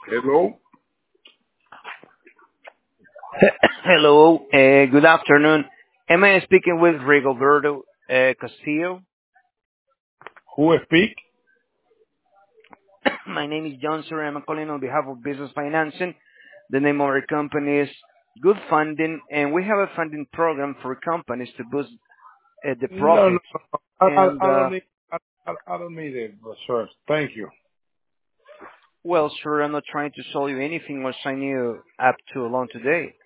Hello. Hello, good afternoon. Am I speaking with Rigoberto Castillo? Who speak? My name is John Sir. I'm calling on behalf of Business Financing. The name of our company is Good Funding, and we have a funding program for companies to boost the No, no, profits. no. And I don't need. I don't need it, sir. Thank you. well, sir, I'm not trying to sell you anything or sign you up to a loan today.